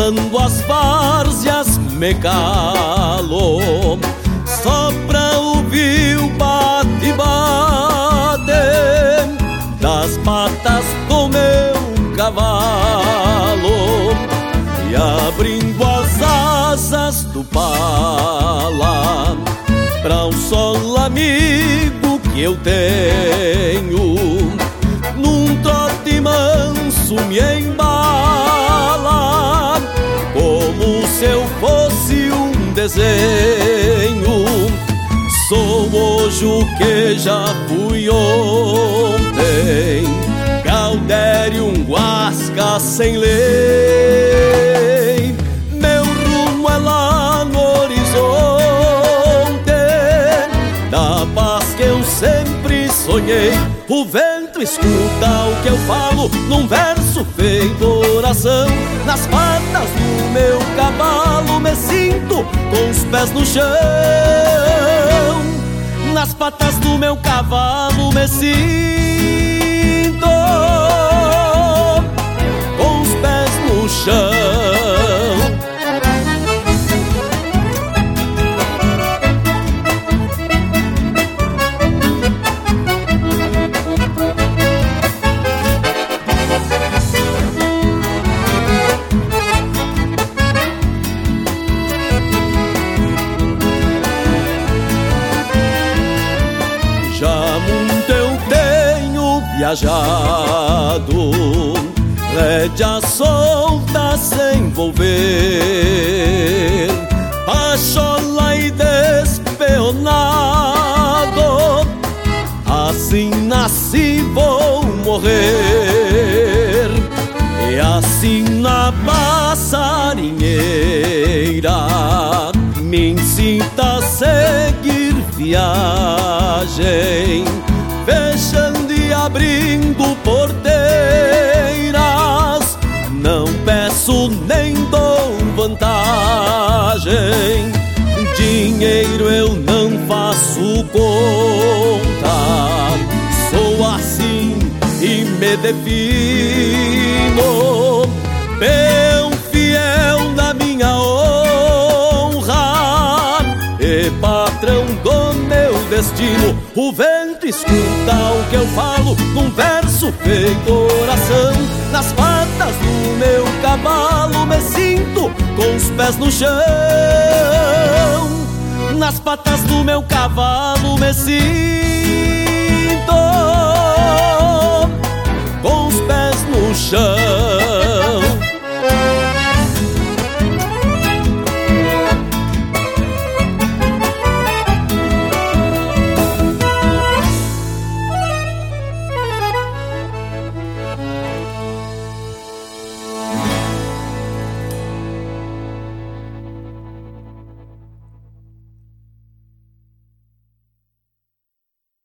quando as várzeas me calo, só pra ouvir o bate-bate das patas do meu cavalo, e abrindo as asas do pala pra um sol amigo que eu tenho, num trote manso me embala, como se eu fosse um desenho. Sou hoje o que já fui ontem, Gaudério, um guasca sem lei. Meu rumo é lá no horizonte da paz que eu sempre sonhei. O vento escuta o que eu falo num verso feito oração. Nas patas do meu cavalo me sinto com os pés no chão. Nas patas do meu cavalo me sinto com os pés no chão. Já muito eu tenho viajado, rédea solta sem volver, pachola e despeonado. Assim nasci, vou morrer, e assim na passarinheira me incita a seguir viagem, fechando e abrindo porteiras. Não peço nem dou vantagem, dinheiro eu não faço conta. Sou assim e me defino, bem fiel na minha honra e patrão do meu destino. O vento escuta o que eu falo num verso feito oração. Nas patas do meu cavalo me sinto com os pés no chão. Nas patas do meu cavalo me sinto com os pés no chão.